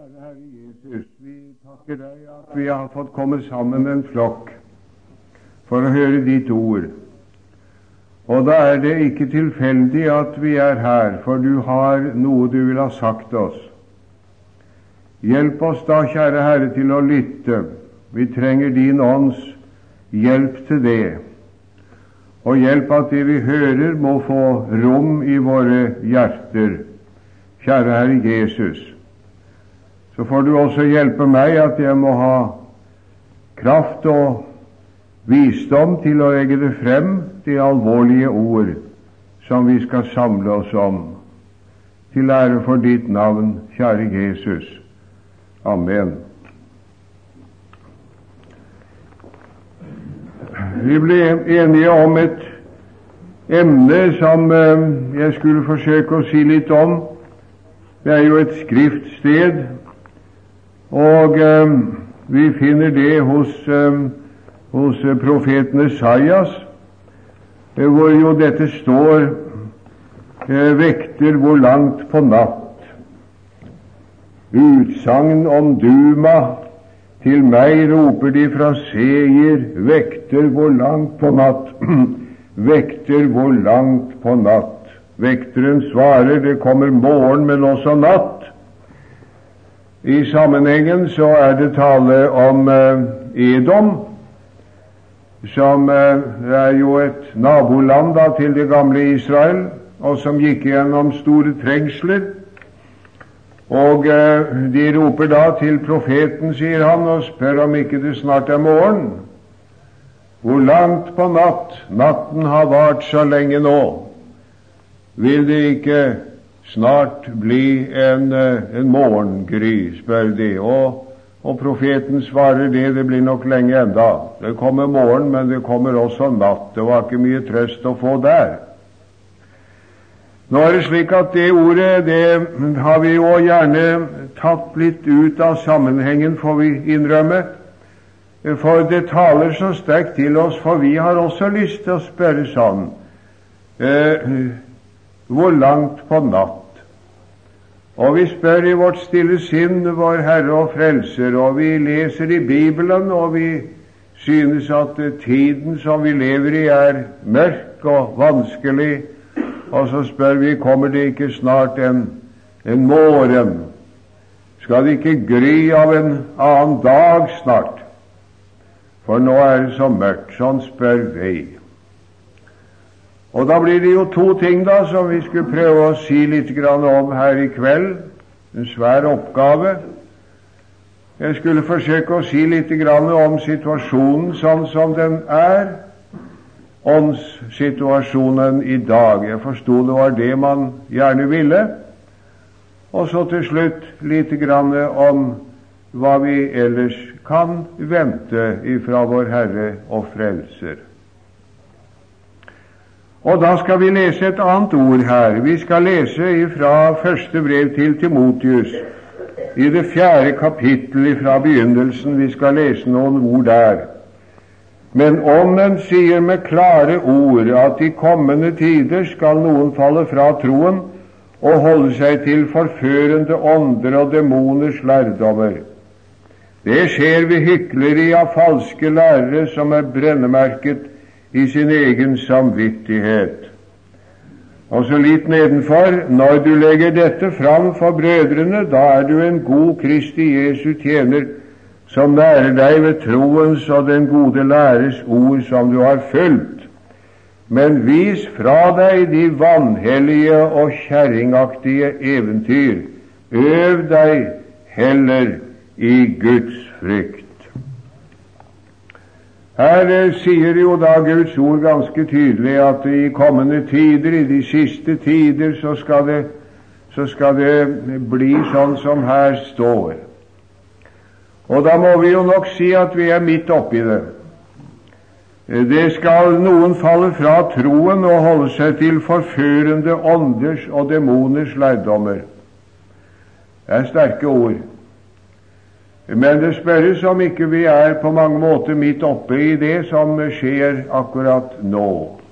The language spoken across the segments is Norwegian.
Kjære Herre Jesus, vi takker deg at vi har fått komme sammen en flokk for å høre ditt ord. Og da er det ikke tilfeldig at vi er her, for du har noe du vil ha sagt oss. Hjelp oss da, kjære Herre, til å lytte. Vi trenger din ånds hjelp til det. Og hjelp at det vi hører må få rom i våre hjerter. Kjære Herre Jesus, så får du også hjelpe meg at jeg må ha kraft og visdom til å legge det frem, de alvorlige ord som vi skal samle oss om, til ære for ditt navn, kjære Jesus. Amen. Vi ble enige om et emne som jeg skulle forsøke å si litt om. Det er jo et skriftsted, og vi finner det hos profeten Esaias, hvor jo dette står: vekter hvor langt på natt. Utsagn om Duma, til meg roper de fra Seir, vekter hvor langt på natt. Vekter hvor langt på natt. Vekteren svarer, det kommer morgen, men også natt. I sammenhengen så er det tale om Edom, som er jo et naboland da til det gamle Israel, og som gikk gjennom store trengsler. Og de roper da til profeten, sier han, og spør om ikke det snart er morgen. Hvor langt på natt? Natten har vart så lenge nå. Vil det ikke snart bli en morgengry, spør de. Og profeten svarer det blir nok lenge enda. Det kommer morgen, men det kommer også natt. Det var ikke mye trøst å få der. Nå er det slik at det ordet, det har vi jo gjerne tatt litt ut av sammenhengen, får vi innrømme. For det taler så sterkt til oss, for vi har også lyst til å spørre sånn: hvor langt på natt? Og vi spør i vårt stille sinn vår Herre og Frelser, og vi leser i Bibelen, og vi synes at tiden som vi lever i er mørk og vanskelig, og så spør vi, kommer det ikke snart en morgen? Skal det ikke gry av en annen dag snart? For nå er det så mørkt. Sånn spør vi. Og da blir det jo to ting da som vi skulle prøve å si litt grann om her i kveld. En svær oppgave. Jeg skulle forsøke å si litt grann om situasjonen sånn som den er. Åndssituasjonen i dag. Jeg forstod det var det man gjerne ville. Og så til slutt litt grann om hva vi ellers kan vente ifra vår Herre og Frelser. Og da skal vi lese et annet ord her. Vi skal lese ifra første brev til Timotius, i det 4. kapittel ifra begynnelsen. Vi skal lese noen ord der. Men Ånden sier med klare ord at i kommende tider skal noen falle fra troen og holde seg til forførende ånder og demoners lærdommer. Det skjer ved hykleri av falske lærere som er brennemerket i sin egen samvittighet. Og så litt nedenfor: når du legger dette fram for brødrene, da er du en god Kristi Jesu tjener, som lærer deg ved troens og den gode læres ord som du har fulgt. Men vis fra deg de vanhellige og kjerringaktige eventyr. Øv deg heller i Guds frykt. Her sier jo da Guds ord ganske tydelig at i kommende tider, i de siste tider, så skal det bli sånn som her står. Og da må vi jo nok si at vi er midt oppi det. Det skal noen falle fra troen og holde seg til forførende ånders og demoners lærdommer. Det er sterke ord. Men det spørres om ikke vi er på mange måter midt oppe i det som skjer akkurat nå.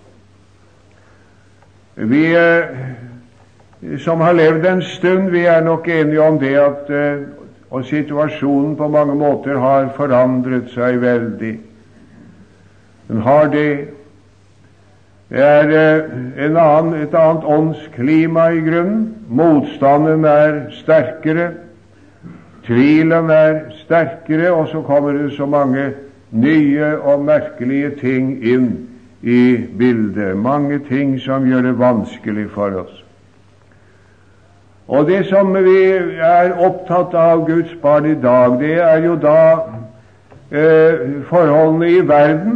Vi som har levd en stund, vi er nok enige om det at og situasjonen på mange måter har forandret seg veldig. Den har det. Det er et annet åndsklima i grunnen. Motstanden er sterkere, tvilen er sterkere, og så kommer det så mange nye og merkelige ting inn i bildet. Mange ting som gjør det vanskelig for oss. Og det som vi er opptatt av, Guds barn, i dag, det er jo da forholdene i verden,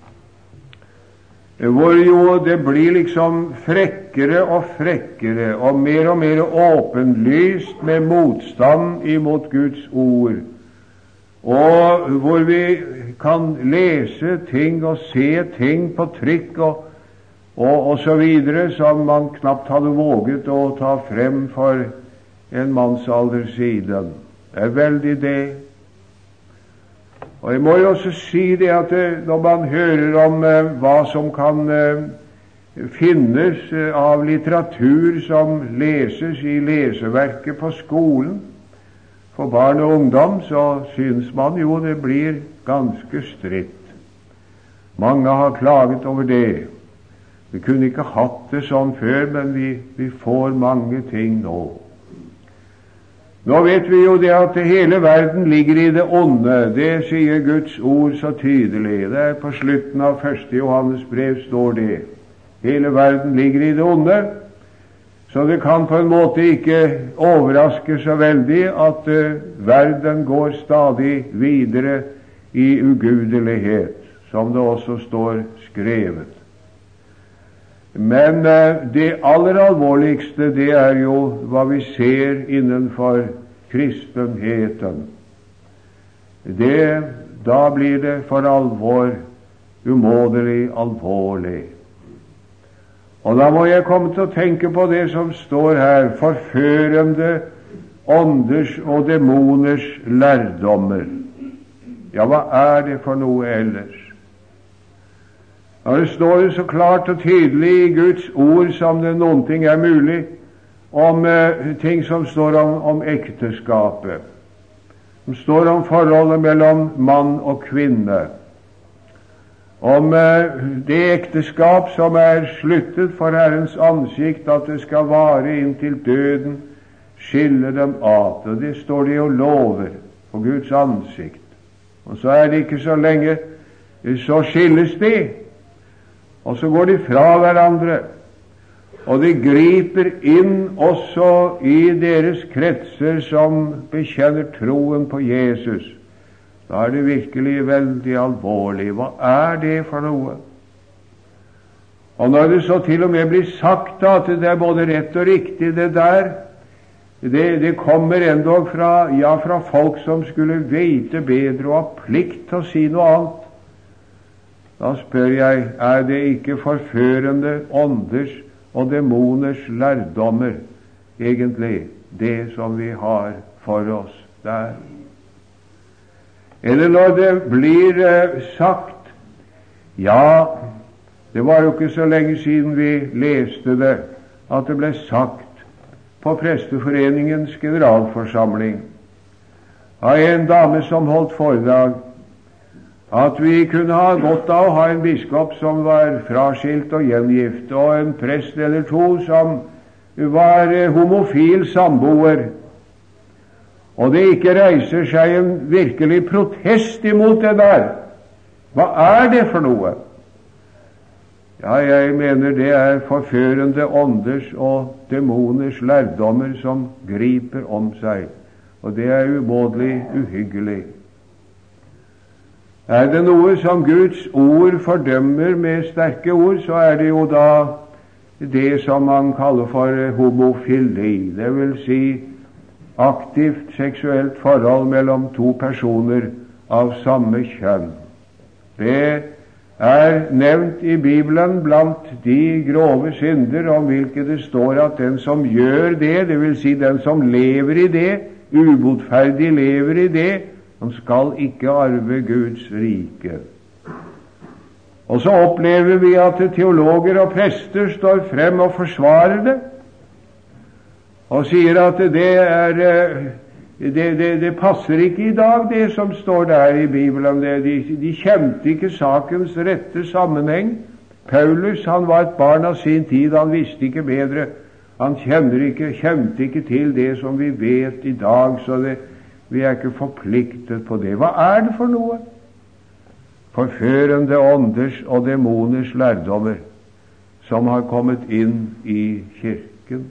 hvor jo det blir liksom frekkere og frekkere og mer åpenlyst med motstand imot Guds ord, og hvor vi kan lese ting og se ting på trykk og så videre som man knapt hadde våget å ta frem for en mannsalder siden. Det er veldig det. Og jeg må jo også si det at når man hører om hva som kan finnes av litteratur som leses i leseverket på skolen for barn og ungdom, så synes man jo det blir ganske stritt. Mange har klaget over det. Vi kunne ikke hatt det sånn før, men vi får mange ting nå. Nå vet vi jo det at hele verden ligger i det onde. Det sier Guds ord så tydelig. Det er på slutten av 1. Johannes brev står det. Hele verden ligger i det onde, så det kan på en måte ikke overraske så veldig at verden går stadig videre i ugudelighet, som det også står skrevet. Men det aller alvorligste, det er jo hva vi ser innenfor kristenheten. Da blir det for alvor umåtelig alvorlig. Og da må jeg komme til å tenke på det som står her: forførende ånders og demoners lærdommer. Ja, hva er det for noe ellers? Og det står jo så klart og tydelig i Guds ord som det noen ting er mulig, om ting som står om ekteskapet, som står om forholdet mellom mann og kvinne, om det ekteskap som er sluttet for Herrens ansikt, at det skal vare inntil døden skiller dem ad. Og det står det jo lover på Guds ansikt. Og så er det ikke så lenge, så skilles de. Og så går de fra hverandre, og de griper inn også i deres kretser som bekjenner troen på Jesus. Da er det virkelig veldig alvorlig. Hva er det for noe? Og når det så til og med blir sagt at det er både rett og riktig, det der, det kommer endog fra folk som skulle vite bedre og ha plikt til å si noe annet. Da spør jeg, er det ikke forførende ånders og demoners lærdommer egentlig det som vi har for oss der? Eller når det blir sagt, ja, det var jo ikke så lenge siden vi leste det, at det ble sagt på Presteforeningens generalforsamling av en dame som holdt foredrag, at vi kunne ha godt av å ha en biskop som var fraskilt og gjengift, og en prest eller to som var homofil samboer, og det ikke reiser seg en virkelig protest imot det der. Hva er det for noe? Ja, jeg mener det er forførende ånders og demoners lærdommer som griper om seg, og det er umåtelig uhyggelig. Er det noe som Guds ord fordømmer med sterke ord, så er det jo da det som man kaller for homofili, det vil si aktivt seksuelt forhold mellom to personer av samme kjønn. Det er nevnt i Bibelen blant de grove synder om hvilke det står at den som gjør det, det vil si den som lever i det, ubotferdig lever i det, han skal ikke arve Guds rike. Og så opplever vi at teologer og prester står frem og forsvarer det, og sier at det er Det passer ikke i dag, det som står der i Bibelen. De kjente ikke sakens rette sammenheng. Paulus, han var et barn av sin tid, han visste ikke bedre. Han kjente ikke til det som vi vet i dag, så vi er ikke forpliktet på det. Hva er det for noe? Forførende ånders og demoners lærdommer som har kommet inn i kirken.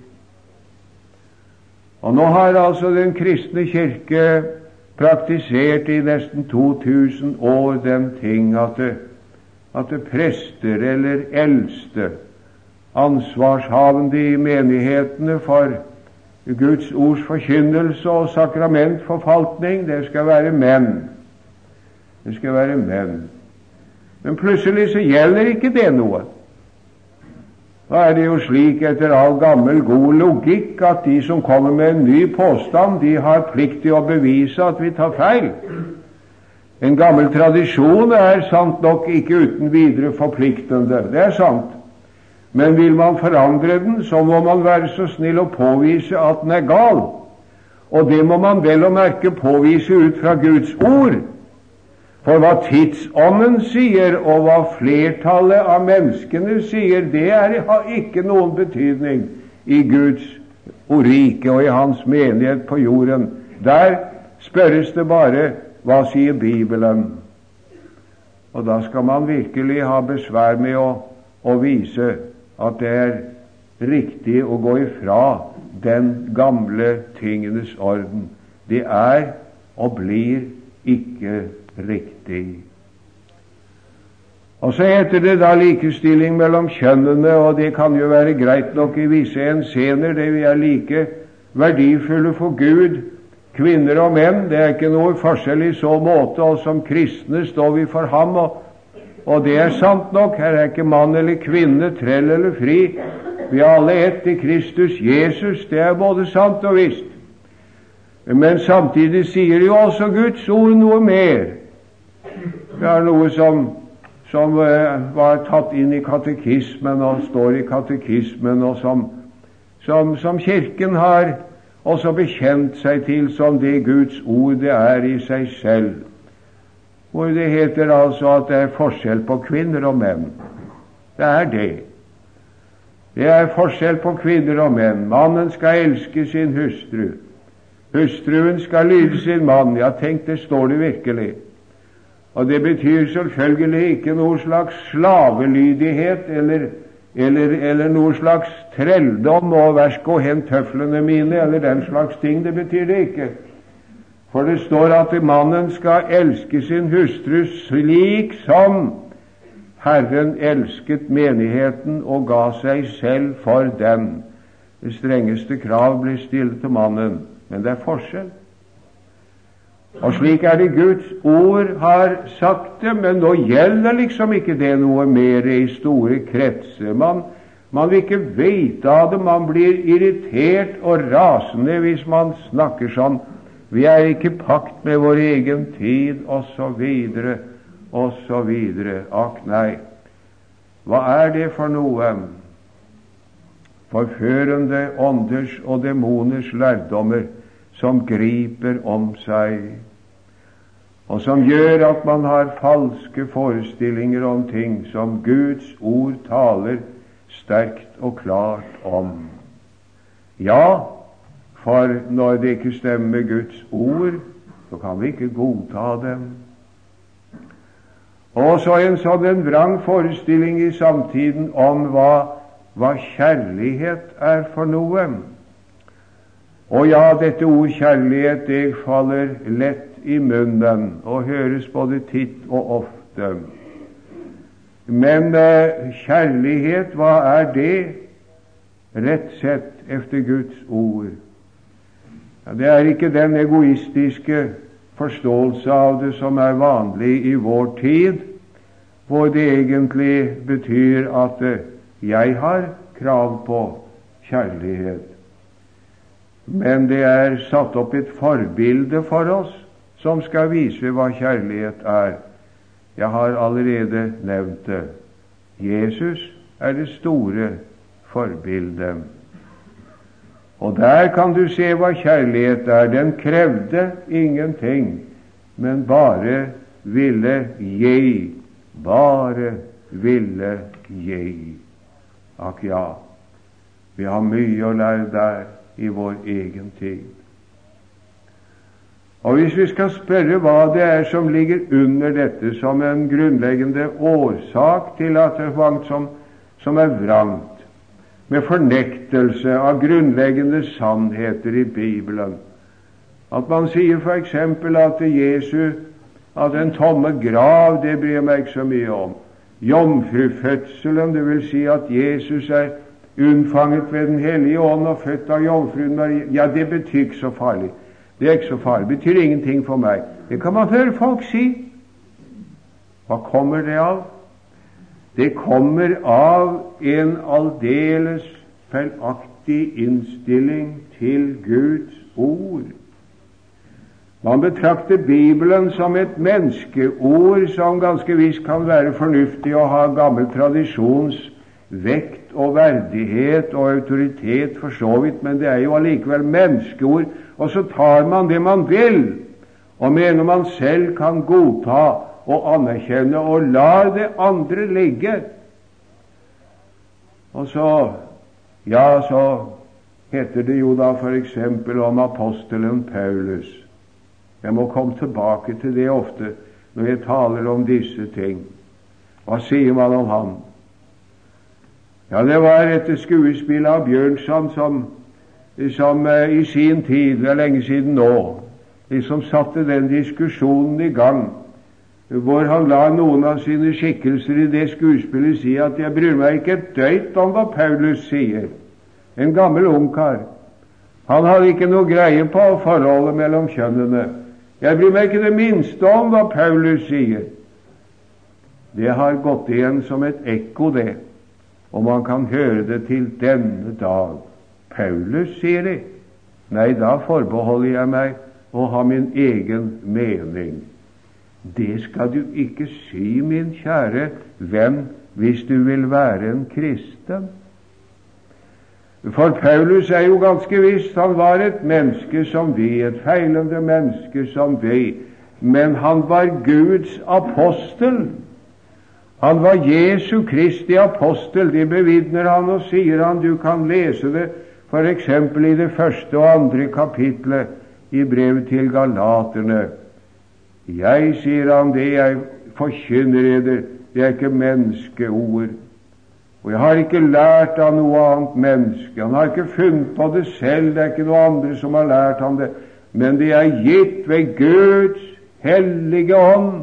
Og nå har altså den kristne kirke praktisert i nesten 2000 år den ting at prester eller eldste, ansvarshavende i menighetene for Guds ords forkynnelse og sakramentforvaltning, det skal være menn. Det skal være menn. Men plutselig så gjelder ikke det noe. Da er det jo slik etter all gammel god logikk at de som kommer med en ny påstand, de har plikt til å bevise at vi tar feil. En gammel tradisjon er sant nok ikke uten videre forpliktende, det er sant. Men vil man forandre den, så må man være så snill å påvise at den er gal. Og det må man vel å merke påvise ut fra Guds ord. For hva tidsånden sier, og hva flertallet av menneskene sier, det har ikke noen betydning i Guds rike og i Hans menighet på jorden. Der spørres det bare, hva sier Bibelen? Og da skal man virkelig ha besvær med å vise at det er riktig å gå ifra den gamle tingenes orden. Det er og blir ikke riktig. Og så heter det da likestilling mellom kjønnene, og det kan jo være greit nok i visse henseender, det vi er like verdifulle for Gud, kvinner og menn, det er ikke noe forskjell i så måte, og som kristne står vi for ham, og det er sant nok, her er ikke mann eller kvinne, trell eller fri, vi er alle ett i Kristus Jesus, det er både sant og visst. Men samtidig sier jo også Guds ord noe mer. Det er noe som var tatt inn i katekismen og står i katekismen, og som kirken har også bekjent seg til som det Guds ord det er i seg selv. Hvor det heter altså at det er forskjell på kvinner og menn. Det er det. Det er forskjell på kvinner og menn. Mannen skal elske sin hustru. Hustruen skal lyde sin mann. Ja, tenk, det står det virkelig. Og det betyr selvfølgelig ikke noe slags slavelydighet eller noe slags trelldom og vær så hent tøflene mine eller den slags ting. Det betyr det ikke. For det står at mannen skal elske sin hustru slik som Herren elsket menigheten og ga seg selv for den. Det strengeste krav blir stilt til mannen, men det er forskjell. Og slik er det Guds ord har sagt det, men nå gjelder liksom ikke det noe mer i store kretser. Man vil ikke vite av det, man blir irritert og rasende hvis man snakker sånn. Vi er ikke i pakt med vår egen tid, og så videre, og så videre. Akk nei. Hva er det for noe? Forførende ånders og demoners lærdommer som griper om seg, og som gjør at man har falske forestillinger om ting som Guds ord taler sterkt og klart om. Ja, for når det ikke stemmer med Guds ord, så kan vi ikke godta dem. Og så en sånn vrang forestilling i samtiden om hva kjærlighet er for noe. Og ja, dette ord kjærlighet, det faller lett i munnen og høres både titt og ofte. Men kjærlighet, hva er det? Rett sett efter Guds ord. Ja, det er ikke den egoistiske forståelse av det som er vanlig i vår tid, hvor det egentlig betyr at jeg har krav på kjærlighet. Men det er satt opp et forbilde for oss som skal vise hva kjærlighet er. Jeg har allerede nevnt det. Jesus er det store forbildet. Og der kan du se hva kjærlighet er. Den krevde ingenting, men bare ville gi. Bare ville gi. Akk ja, vi har mye å lære der i vår egen tid. Og hvis vi skal spørre hva det er som ligger under dette som en grunnleggende årsak til at det er mange som er vrangt, med fornektelse av grunnleggende sannheter i Bibelen, at man sier for eksempel at at en tomme grav, det bryr meg ikke så mye om. Jomfrufødselen, det vil si at Jesus er unnfanget ved Den hellige ånd og født av jomfruen Maria, ja, det betyr ikke så farlig. Det er ikke så farlig. Det betyr ingenting for meg. Det kan man høre folk si. Hva kommer det av? Det kommer av en aldeles feilaktig innstilling til Guds ord. Man betrakter Bibelen som et menneskeord som ganske visst kan være fornuftig og ha gammel tradisjons vekt og verdighet og autoritet for så vidt, men det er jo allikevel menneskeord, og så tar man det man vil, og mener man selv kan godta og anerkjenne og lar det andre ligge. Og så heter det jo da for eksempel om apostelen Paulus. Jeg må komme tilbake til det ofte når jeg taler om disse ting. Hva sier man om ham? Ja, det var et skuespill av Bjørnson som i sin tid, det er lenge siden nå, liksom satte den diskusjonen i gang, hvor han la noen av sine skikkelser i det skuespillet si at jeg bryr meg ikke et døyt om hva Paulus sier. En gammel ungkar. Han hadde ikke noe greie på forholdet mellom kjønnene. Jeg bryr meg ikke det minste om hva Paulus sier. Det har gått igjen som et ekko, det, og man kan høre det til denne dag. Paulus sier det. Nei, da forbeholder jeg meg å ha min egen mening. Det skal du ikke si, min kjære venn, hvis du vil være en kristen. For Paulus er jo ganske visst, han var et menneske som vi, et feilende menneske som vi, men han var Guds apostel. Han var Jesu Kristi apostel, det bevitner han, og sier han, du kan lese det for eksempel i det 1. og 2. kapitlet i brevet til Galaterne. Jeg, sier han, det jeg forkynner eder, det er ikke menneskeord. Og jeg har ikke lært av noe annet menneske. Han har ikke funnet på det selv, det er ikke noe andre som har lært ham det, men det er gitt ved Guds hellige ånd.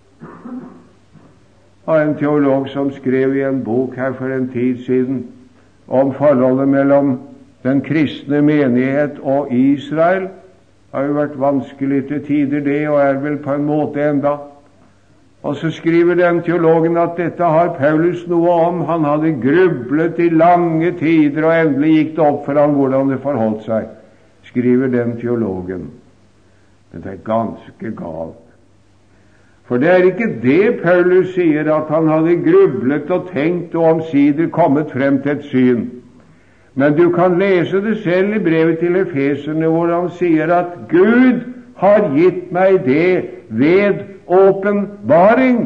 Av en teolog som skrev i en bok her for en tid siden om forholdet mellom den kristne menighet og Israel. Det har jo vært vanskelig til tider det, og er vel på en måte enda. Og så skriver den teologen at dette har Paulus noe om. Han hadde grublet i lange tider, og endelig gikk det opp for ham hvordan det forholdt seg, skriver den teologen. Men det er ganske galt. For det er ikke det Paulus sier, at han hadde grublet og tenkt og omsider kommet frem til et syn. Men du kan lese det selv i brevet til Efeserne, hvor han sier at Gud har gitt meg det ved åpenbaring.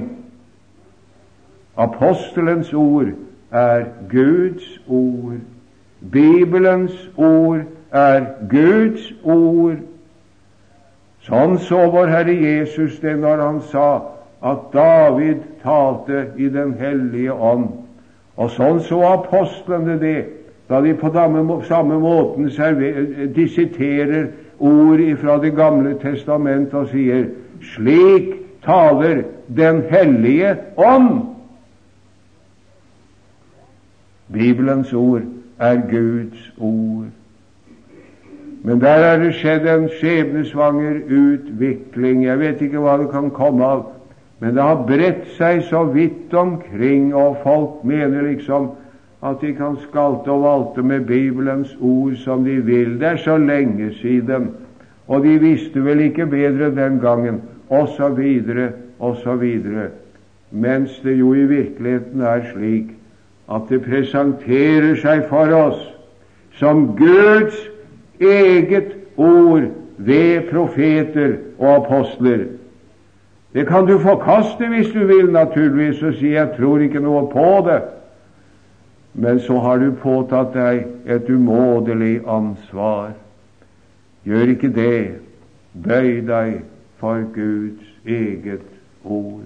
Apostelens ord er Guds ord. Bibelens ord er Guds ord. Sånn så vår Herre Jesus det når han sa at David talte i den hellige ånd. Og sånn så apostlene det, da de på samme måten de siterer ord fra Det gamle testamentet og sier, slik taler den hellige ånd. Bibelens ord er Guds ord. Men der er det skjedd en skjebnesvanger utvikling. Jeg vet ikke hva det kan komme av, men det har bredt seg så vidt omkring, og folk mener liksom at de kan skalte og valte med Bibelens ord som de vil. Det er så lenge siden, og de visste vel ikke bedre den gangen, og så videre, og så videre. Mens det jo i virkeligheten er slik at det presenterer seg for oss som Guds eget ord ved profeter og apostler. Det kan du forkaste hvis du vil, naturligvis, og si jeg tror ikke noe på det. Men så har du påtatt deg et umådelig ansvar. Gjør ikke det. Bøy deg for Guds eget ord.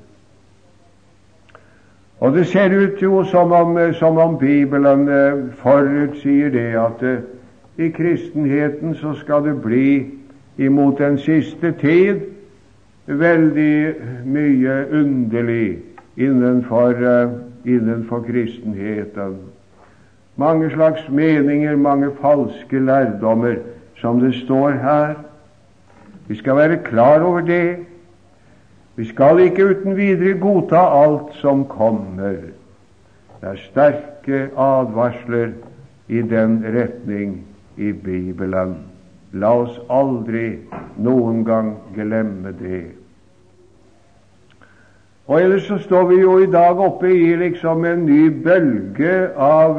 Og det ser ut jo som om Bibelen forutsier det at i kristenheten så skal det bli imot den siste tid veldig mye underlig innenfor kristenheten. Mange slags meninger, mange falske lærdommer, som det står her. Vi skal være klar over det. Vi skal ikke uten videre godta alt som kommer. Det er sterke advarsler i den retning i Bibelen. La oss aldri noen gang glemme det. Og ellers så står vi jo i dag oppe i liksom en ny bølge av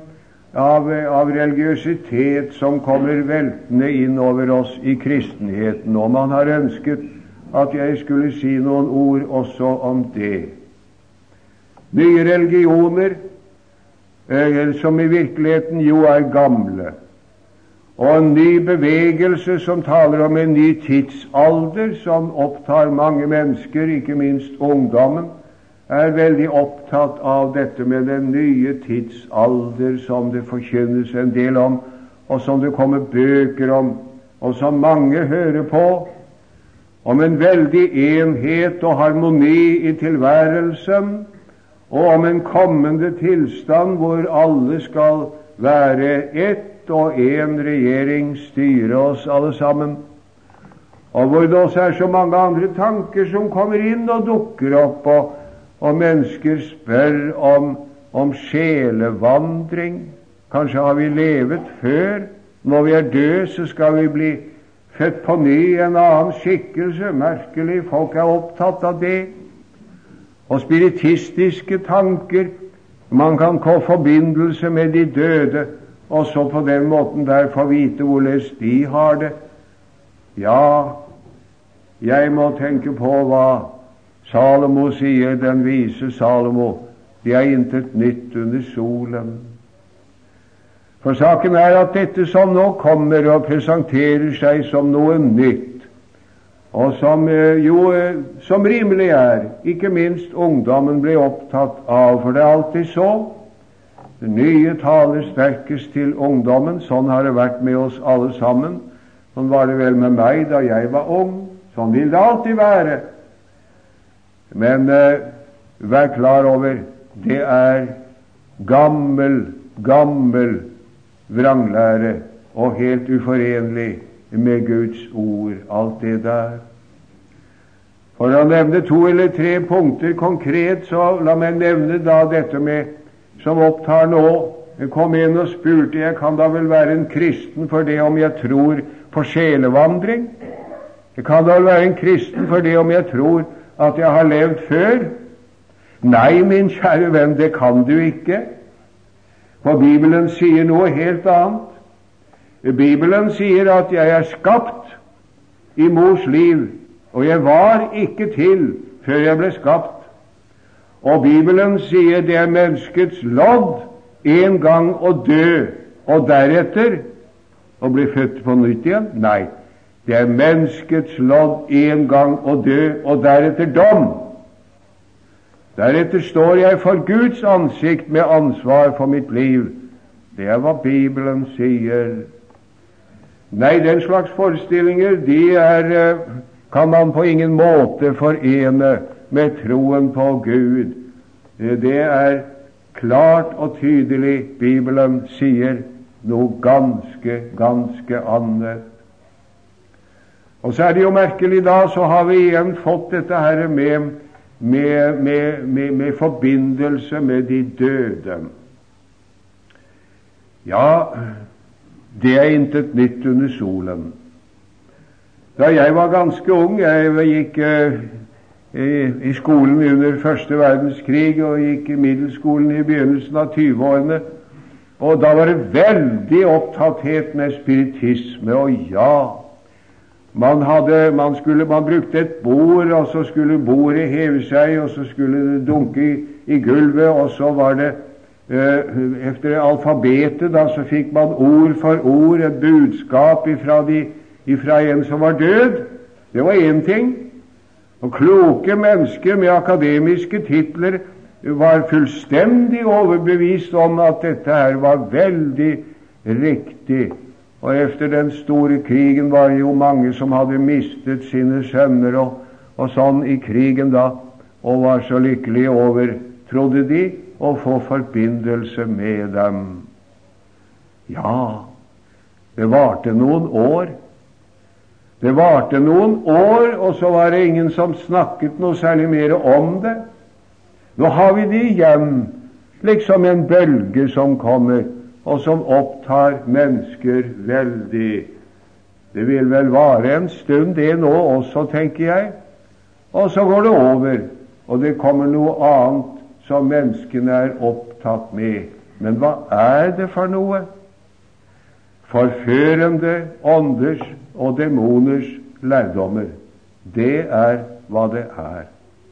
religiøsitet som kommer veltende inn over oss i kristenheten, og man har ønsket at jeg skulle si noen ord også om det. Nye religioner som i virkeligheten jo er gamle, og en ny bevegelse som taler om en ny tidsalder som opptar mange mennesker, ikke minst ungdommen, er veldig opptatt av dette med den nye tidsalder som det forkynnes en del om, og som det kommer bøker om, og som mange hører på, om en veldig enhet og harmoni i tilværelsen, og om en kommende tilstand hvor alle skal være ett, og en regjering styre oss alle sammen, og hvor det også er så mange andre tanker som kommer inn og dukker opp, og mennesker spør om sjelevandring. Kanskje har vi levet før. Når vi er døde, så skal vi bli født på ny i en annen skikkelse. Merkelig, folk er opptatt av det. Og spiritistiske tanker. Man kan få forbindelse med de døde, og så på den måten der få vite hvordan de har det. Ja, jeg må tenke på hva Salomo sier, den vise Salomo. Det er intet nytt under solen. For saken er at dette som nå kommer og presenterer seg som noe nytt, og som som rimelig er, ikke minst ungdommen blir opptatt av, for det er alltid så. Det nye taler sterkest til ungdommen. Sånn har det vært med oss alle sammen. Sånn var det vel med meg da jeg var ung. Sånn vil det alltid være. Men vær klar over, det er gammel vranglære og helt uforenlig med Guds ord, alt det der. For å nevne 2 eller 3 punkter konkret, så la meg nevne da dette med som opptar nå. Jeg kom inn og spurte, jeg kan da vel være en kristen for det om jeg tror på sjelevandring? Jeg kan da vel være en kristen for det om jeg tror at jeg har levd før? Nei, min kjære venn, det kan du ikke. For Bibelen sier noe helt annet. Bibelen sier at jeg er skapt i mors liv, og jeg var ikke til før jeg ble skapt. Og Bibelen sier det er menneskets lodd en gang å dø, og deretter å bli født på nytt igjen. Nei, det er menneskets lodd en gang å dø, og deretter dom. Deretter står jeg for Guds ansikt med ansvar for mitt liv. Det er hva Bibelen sier. Nei, den slags forestillinger, de kan man på ingen måte forene med troen på Gud. Det er klart og tydelig. Bibelen sier noe ganske annet. Og så er det jo merkelig da, så har vi igjen fått dette her med forbindelse med de døde. Ja, det er intet nytt under solen. Da jeg var ganske ung, jeg gikk i skolen under første verdenskrig og gikk i middelskolen i begynnelsen av 20-årene, Og da var det veldig opptatthet med spiritisme, og ja, man brukte et bord, og så skulle bordet heve seg, og så skulle det dunke i gulvet, og så var det efter alfabetet, da, så fikk man ord for ord et budskap ifra en som var død. Det var en ting. Og kloke mennesker med akademiske titler var fullstendig overbevist om at dette her var veldig riktig. Og efter den store krigen var det jo mange som hadde mistet sine sønner og sånn i krigen da, og var så lykkelige over, trodde de, å få forbindelse med dem. Ja, det varte noen år. Det varte noen år, og så var det ingen som snakket noe særlig mer om det. Nå har vi det igjen, liksom en bølge som kommer, og som opptar mennesker veldig. Det vil vel vare en stund det nå også, tenker jeg, og så går det over, og det kommer noe annet som menneskene er opptatt med. Men hva er det for noe? Forførende ånders og demoners lærdommer. Det er hva det er.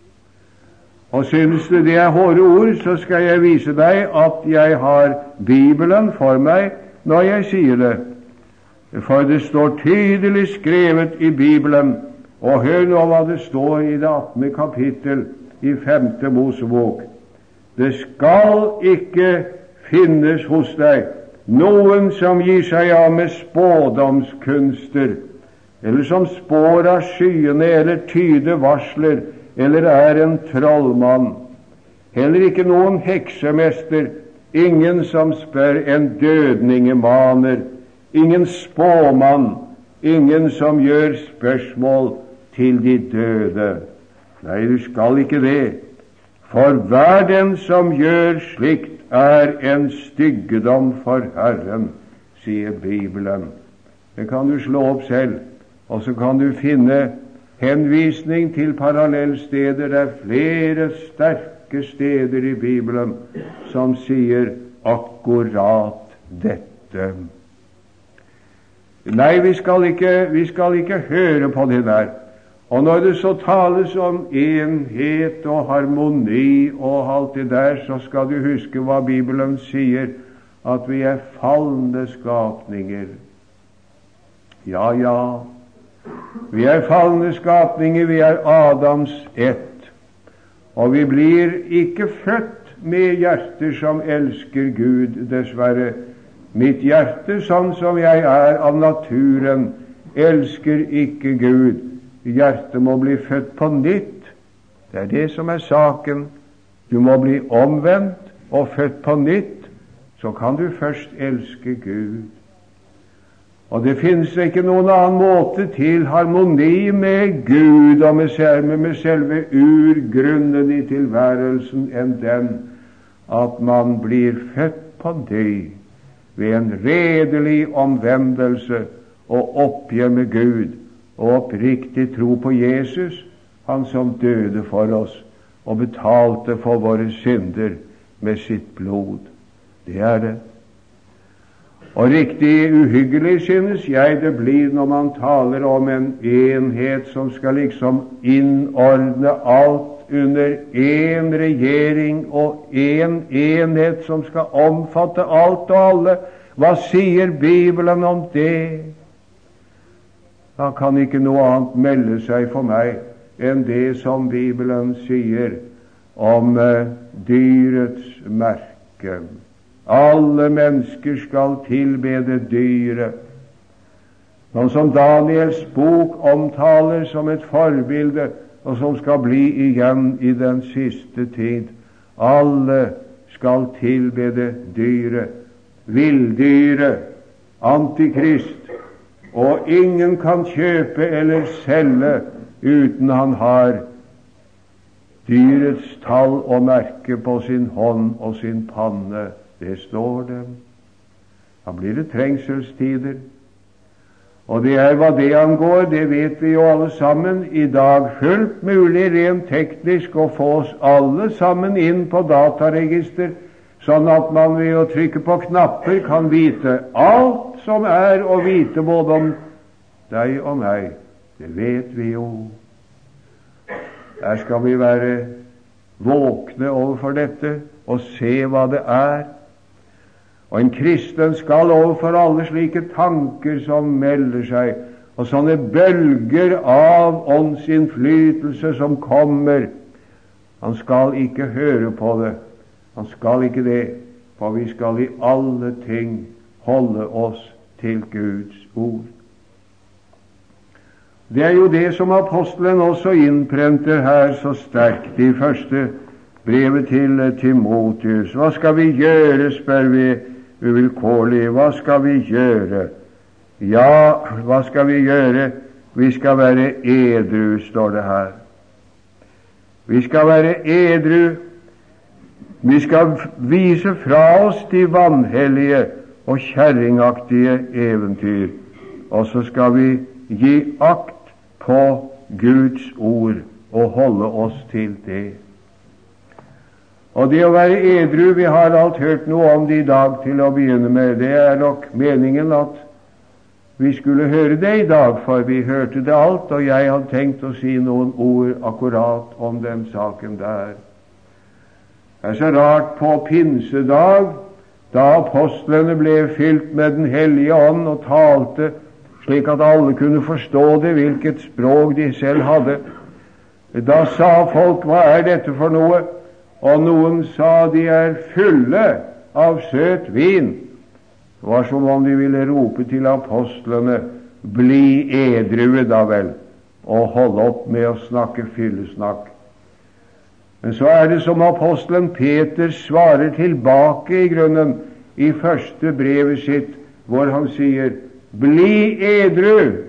Og synes du det er hårde ord, så skal jeg vise deg at jeg har Bibelen for meg når jeg sier det. For det står tydelig skrevet i Bibelen, og hør nå hva det står i det 18. kapittel i 5. Mosebok. Det skal ikke finnes hos deg noen som gir seg av med spådomskunster, eller som spår av skyene, eller tyder varsler, eller er en trollmann. Heller ikke noen heksemester, ingen som spør en dødningemaner, ingen spåmann, ingen som gjør spørsmål til de døde. Nei, du skal ikke det. For hver den som gjør slikt, er en styggedom for Herren, sier Bibelen. Det kan du slå opp selv, og så kan du finne henvisning til parallellsteder. Det er flere sterke steder i Bibelen som sier akkurat dette. Nei, vi skal ikke høre på det der. Og når det så tales om enhet og harmoni og alt det der, så skal du huske hva Bibelen sier, at vi er falne skapninger. Ja, ja, vi er falne skapninger, vi er Adams ett, og vi blir ikke født med hjerter som elsker Gud, dessverre. Mitt hjerte, sånn som jeg er av naturen, elsker ikke Gud. Hjertet må bli født på nytt. Det er det som er saken. Du må bli omvendt og født på nytt, så kan du først elske Gud. Og det finnes ikke noen annen måte til harmoni med Gud og med selve urgrunnen i tilværelsen enn den at man blir født på ny ved en redelig omvendelse og oppgjør med Gud og oppriktig tro på Jesus, han som døde for oss og betalte for våre synder med sitt blod. Det er det. Og riktig uhyggelig, synes jeg, det blir når man taler om en enhet som skal liksom innordne alt under en regjering og en enhet som skal omfatte alt og alle. Hva sier Bibelen om det? Da kan ikke noe annet melde seg for meg enn det som Bibelen sier om dyrets merke. Alle mennesker skal tilbede dyret, noe som Daniels bok omtaler som et forbilde, og som skal bli igjen i den siste tid. Alle skal tilbede dyret, villdyret, Antikrist, og ingen kan kjøpe eller selge uten han har dyrets tall og merke på sin hånd og sin panne. Det står det. Da blir det trengselstider. Og det er hva det angår, det vet vi jo alle sammen, i dag fullt mulig rent teknisk å få oss alle sammen inn på dataregister, sånn at man ved å trykke på knapper kan vite alt som er å vite både om deg og meg. Det vet vi jo. Der skal vi være våkne overfor dette og se hva det er. Og en kristen skal overfor alle slike tanker som melder seg, og sånne bølger av åndsinnflytelse som kommer, han skal ikke høre på det. Han skal ikke det, for vi skal i alle ting holde oss til Guds ord. Det er jo det som apostelen også innprenter her så sterkt i første brevet til Timotheus. Hva skal vi gjøre, spør vi uvilkårlig. Hva skal vi gjøre? Ja, hva skal vi gjøre? Vi skal være edru, står det her. Vi skal være edru. Vi skal vise fra oss de vanhellige og kjerringaktige eventyr, og så skal vi gi akt på Guds ord og holde oss til det. Og det å være edru, vi har alt hørt noe om det i dag til å begynne med. Det er nok meningen at vi skulle høre det i dag, for vi hørte det alt, og jeg hadde tenkt å si noen ord akkurat om den saken der. Det er så rart på pinsedag, da apostlene ble fylt med Den hellige ånd og talte slik at alle kunne forstå det, hvilket språk de selv hadde. Da sa folk, hva er dette for noe? Og noen sa, de er fulle av søt vin. Det var som om de ville rope til apostlene, bli edrue da vel, og hold opp med å snakke fyllesnakk. Men så er det som apostelen Peter svarer tilbake i grunnen i første brevet sitt, hvor han sier, bli edru.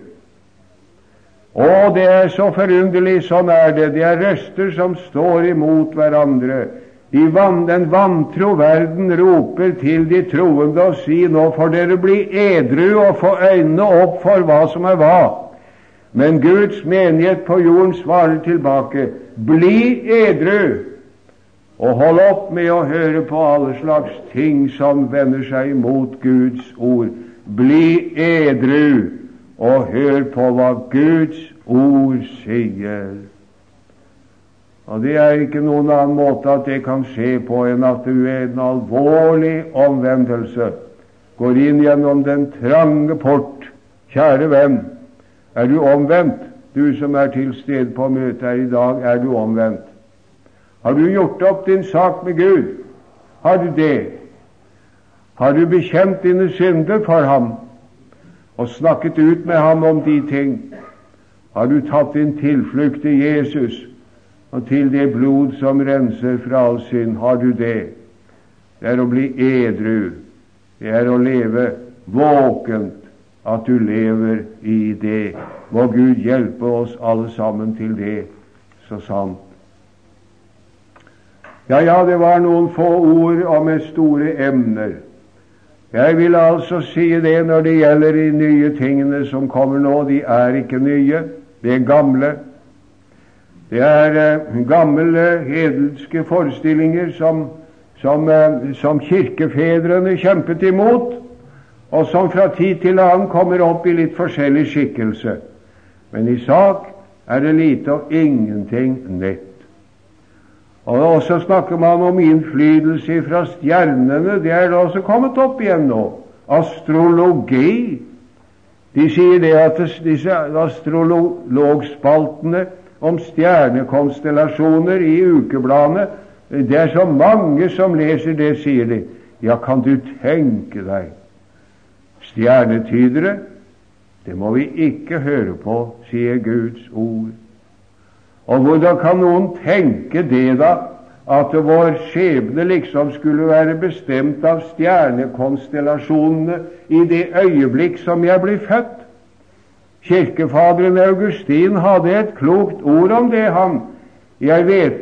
Og det er så forunderlig, sånn er det. Det er røster som står imot hverandre. Den vantro verden roper til de troende og sier, nå får dere bli edru og få øynene opp for hva som er hva. Men Guds menighet på jorden svarer tilbake, bli edru, og hold opp med å høre på alle slags ting som vender seg imot Guds ord. Bli edru, og hør på hva Guds ord sier. Og det er ikke noen annen måte at det kan skje på enn at du er en alvorlig omvendelse, går inn gjennom den trange port. Kjære venn, er du omvendt? Du som er til stede på møtet her i dag, er du omvendt? Har du gjort opp din sak med Gud? Har du det? Har du bekjent dine synder for ham og snakket ut med ham om de ting? Har du tatt din tilflukt til Jesus og til det blod som renser fra all synd? Har du det? Det er å bli edru. Det er å leve våkent, at du lever i det. Må Gud hjelpe oss alle sammen til det, så sant. Ja, det var noen få ord om et store emner. Jeg vil altså si det når det gjelder de nye tingene som kommer nå. De er ikke nye, de er gamle. Det er gamle hedenske forestillinger som kirkefedrene kjempet imot, og som fra tid til annen kommer opp i litt forskjellig skikkelse. Men i sak er det lite og ingenting nytt. Og så snakker man om innflytelse fra stjernene. Det er da også kommet opp igjen nå. Astrologi. De sier det at disse astrologspaltene om stjernekonstellasjoner i ukebladene, det er så mange som leser det, sier de. Ja, kan du tenke deg? Stjernetydere, det må vi ikke høre på, sier Guds ord. Og hvordan kan noen tenke det da, at vår skjebne liksom skulle være bestemt av stjernekonstellasjonene i det øyeblikk som jeg ble født? Kirkefaderen Augustin hadde et klokt ord om det, han. Jeg vet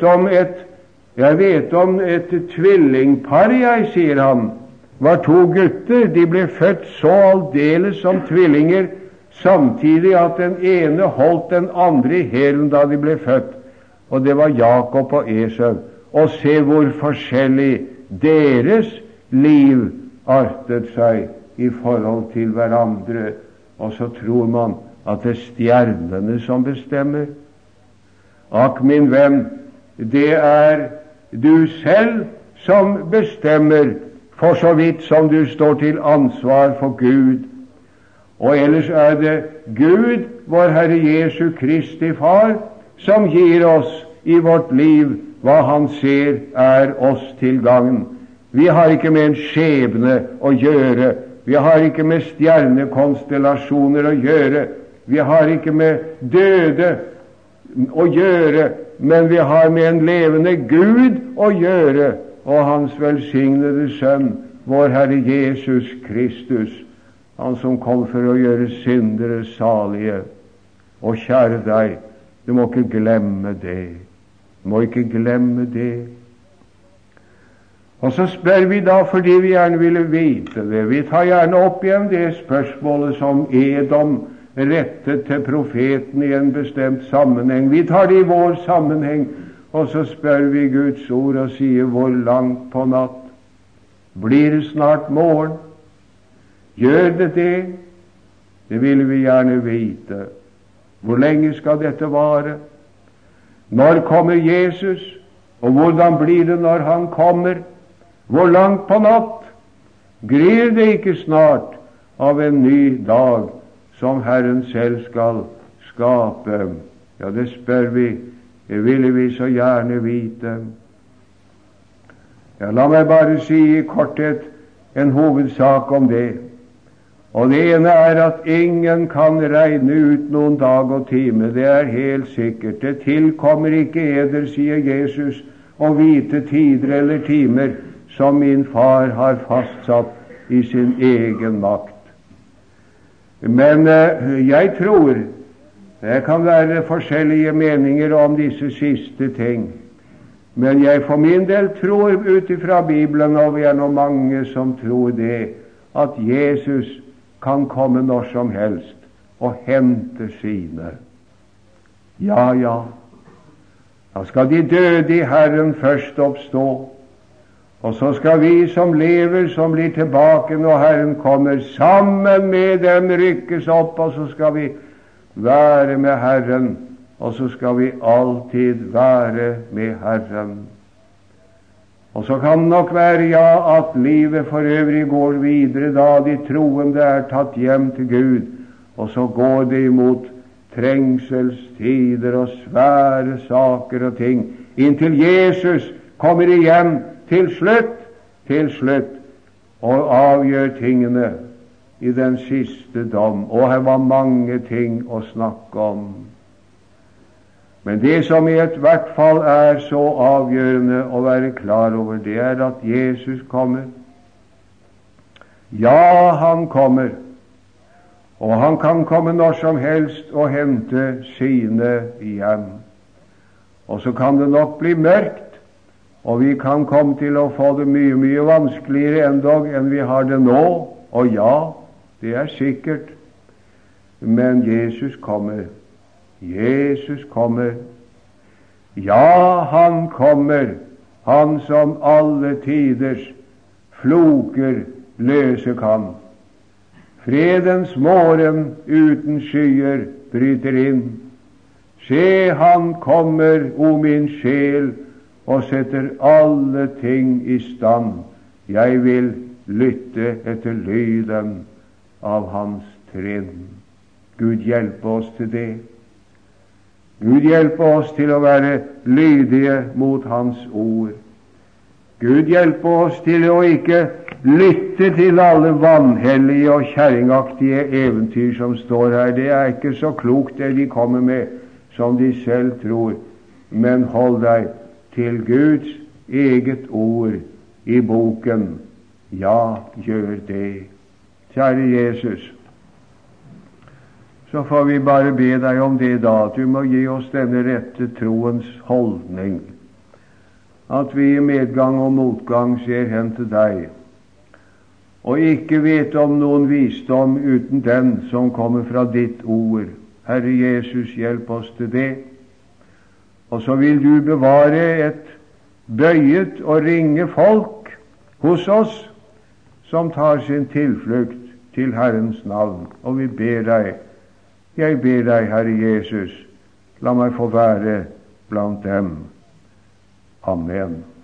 om et tvillingpar, sier han. Var to gutter, de ble født så aldeles som tvillinger, samtidig at den ene holdt den andre i hælen da de ble født, og det var Jakob og Esau. Og se hvor forskjellig deres liv artet seg i forhold til hverandre, og så tror man at det er stjernene som bestemmer. Akk, min venn, det er du selv som bestemmer, for så vidt som du står til ansvar for Gud. Og ellers er det Gud, vår Herre Jesu Kristi Far, som gir oss i vårt liv hva Han ser er oss til gagn. Vi har ikke med en skjebne å gjøre, vi har ikke med stjernekonstellasjoner å gjøre, vi har ikke med døde å gjøre, men vi har med en levende Gud å gjøre, og Hans velsignede Sønn, vår Herre Jesus Kristus, Han som kom for å gjøre syndere salige. Og kjære deg, du må ikke glemme det. Du må ikke glemme det. Og så spør vi da, fordi vi gjerne ville vite det. Vi tar gjerne opp igjen det spørsmålet som Edom rettet til profeten i en bestemt sammenheng. Vi tar det i vår sammenheng, og så spør vi Guds ord og sier, hvor langt på natt? Blir det snart morgen? Gjør det det? Det vil vi gjerne vite. Hvor lenge skal dette vare? Når kommer Jesus? Og hvordan blir det når Han kommer? Hvor langt på natt? Gryr det ikke snart av en ny dag som Herren selv skal skape? Ja, det spør vi. Det ville vi så gjerne vite. Ja, la meg bare si i korthet en hovedsak om det. Og det ene er at ingen kan regne ut noen dag og time. Det er helt sikkert. Det tilkommer ikke eder, sier Jesus, å vite tider eller timer som min Far har fastsatt i sin egen makt. Men jeg tror det kan være forskjellige meninger om disse siste ting. Men jeg for min del tror ut ifra Bibelen, og vi er nå mange som tror det, at Jesus kan komme når som helst og hente sine. Ja, ja. Da skal de døde i Herren først oppstå, og så skal vi som lever, som blir tilbake når Herren kommer, sammen med dem rykkes opp, og så skal vi være med Herren, og så skal vi alltid være med Herren. Og så kan det nok være, ja, at livet for øvrig går videre da de troende er tatt hjem til Gud, og så går det imot trengselstider og svære saker og ting, inntil Jesus kommer igjen til slutt, og avgjør tingene i den siste dom. Og her var mange ting å snakke om. Men det som i hvert fall er så avgjørende å være klar over, det er at Jesus kommer. Ja, Han kommer, og Han kan komme når som helst og hente sine hjem. Og så kan det nok bli mørkt, og vi kan komme til å få det mye, mye vanskeligere endog enn vi har det nå. Og ja, det er sikkert. Men Jesus kommer. Jesus kommer. Ja, Han kommer, Han som alle tiders floker løse kan. Fredens morgen uten skyer bryter inn. Se, Han kommer, o min sjel, og setter alle ting i stand. Jeg vil lytte etter lyden av Hans trinn. Gud hjelpe oss til det. Gud hjelpe oss til å være lydige mot Hans ord. Gud hjelpe oss til å ikke lytte til alle vanhellige og kjerringaktige eventyr som står her. Det er ikke så klokt det de kommer med, som de selv tror. Men hold deg til Guds eget ord i boken. Ja, gjør det. Kjære Jesus, så får vi bare be deg om det da, at du må gi oss denne rette troens holdning, at vi i medgang og motgang ser hen til deg, og ikke vet om noen visdom uten den som kommer fra ditt ord. Herre Jesus, hjelp oss til det. Og så vil du bevare et bøyet og ringe folk hos oss som tar sin tilflukt til Herrens navn. Og vi ber deg, jeg ber deg, Herre Jesus, la meg få være blant dem. Amen.